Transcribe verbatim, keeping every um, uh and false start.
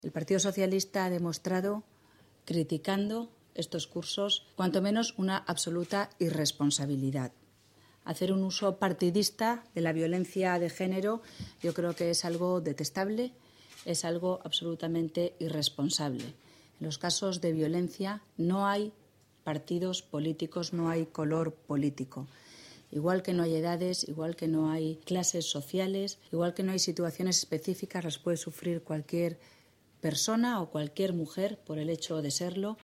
El Partido Socialista ha demostrado, criticando estos cursos, cuanto menos una absoluta irresponsabilidad. Hacer un uso partidista de la violencia de género yo creo que es algo detestable, es algo absolutamente irresponsable. En los casos de violencia no hay partidos políticos, no hay color político. Igual que no hay edades, igual que no hay clases sociales, igual que no hay situaciones específicas, las puede sufrir cualquier persona o cualquier mujer por el hecho de serlo.